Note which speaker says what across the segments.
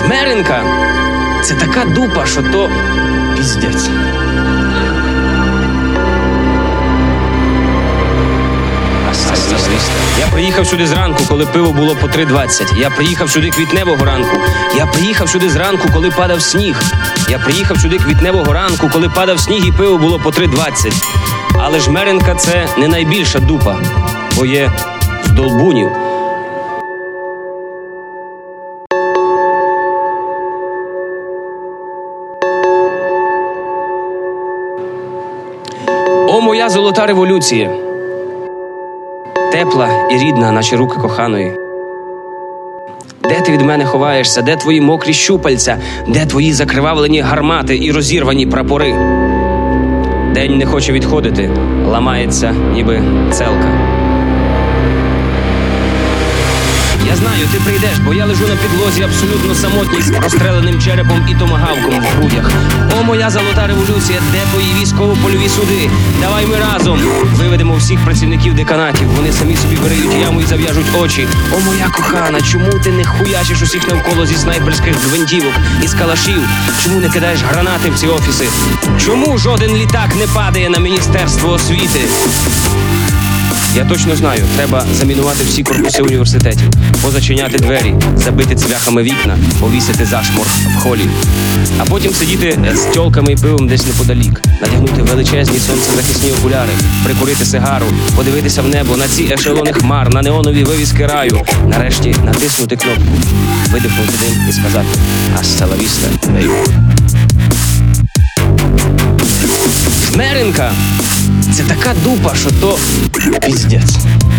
Speaker 1: Жмеренка – це така дупа, що то піздець. Я приїхав сюди зранку, коли пиво було по 3,20. Я приїхав сюди квітневого ранку. Я приїхав сюди зранку, коли падав сніг. Я приїхав сюди квітневого ранку, коли падав сніг і пиво було по 3,20. Але Жмеренка – це не найбільша дупа, бо є з Долбунів. О, моя золота революція! Тепла і рідна, наче руки коханої. Де ти від мене ховаєшся? Де твої мокрі щупальця? Де твої закривавлені гармати і розірвані прапори? День не хоче відходити, ламається, ніби целка. Я знаю, ти прийдеш, бо я лежу на підлозі абсолютно самотній, з простреленим черепом і томагавком в грудях. О, моя золота революція, де твої військово-польові суди? Давай ми разом виведемо всіх працівників деканатів. Вони самі собі вириють яму і зав'яжуть очі. О, моя кохана, чому ти не хуячиш усіх навколо зі снайперських гвинтівок і з калашів? Чому не кидаєш гранати в ці офіси? Чому жоден літак не падає на Міністерство освіти? Я точно знаю, треба замінувати всі корпуси університетів, позачиняти двері, забити цвяхами вікна, повісити зашморг в холі. А потім сидіти з тьолками і пивом десь неподалік, надягнути величезні сонцезахисні окуляри, прикурити сигару, подивитися в небо на ці ешелони хмар, на неонові вивіски раю, нарешті натиснути кнопку, видихнути дим і сказати «Hasta la vista, baby». Жмеренка – це така дупа, що то піздець.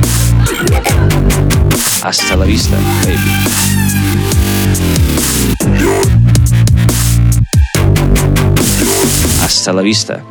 Speaker 1: Hasta la vista, baby. Hasta la vista,